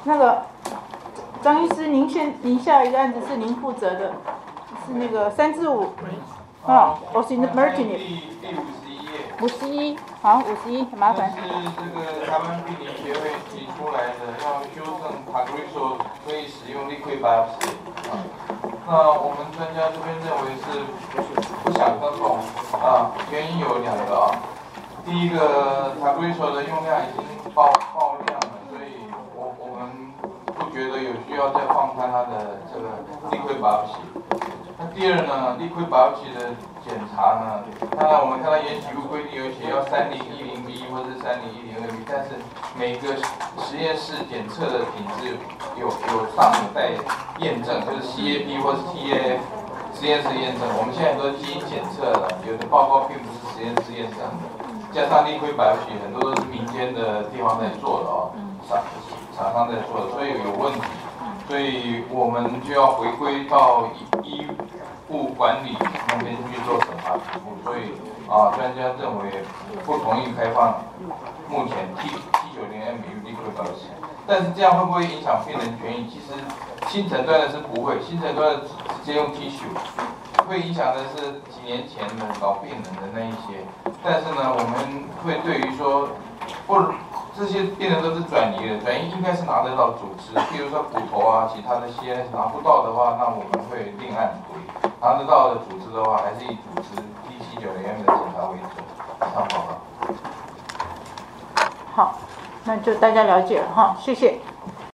那个张医师，您下一个案子是您负责的，是那个345啊，osimertinib。第51页。51，好，51，很麻烦。 这是这个台湾病理协会提出来的，要修正Tagrisso可以使用liquid biopsy。那我们专家这边认为是不想跟从啊，原因有2个啊。第一个Tagrisso的用量已经爆量了，所以我们不觉得有需要再放宽它的这个liquid biopsy。那第二呢，liquid biopsy的检查呢，当然我们看到研习部规定有写要3010B 或者是3010B，但是每个实验室检测的品质有待验证，就是 CAP 或是 TAF 实验室验证。我们现在都是基因检测了，有的报告并不是实验室验证的，加上liquid biopsy很多都是民间的地方在做的哦，厂商在做的，所以有问题。所以我们就要回归到医务管理那边去做审查评估，所以专家认为不同意开放目前 T90M liquid biopsy， 但是这样会不会影响病人权益？其实新诊断的是不会，新诊断的直接用 tissue， 会影响的是几年前的老病人的那一些，但是呢，我们会对于说这些病人都是转移的，转移应该是拿得到组织，譬如说骨头啊，其他的CNS拿不到的话，那我们会另案处理；拿得到的组织的话，还是以组织 T790M 的检查为主。以上报告。 好，那就大家了解了哈，谢谢。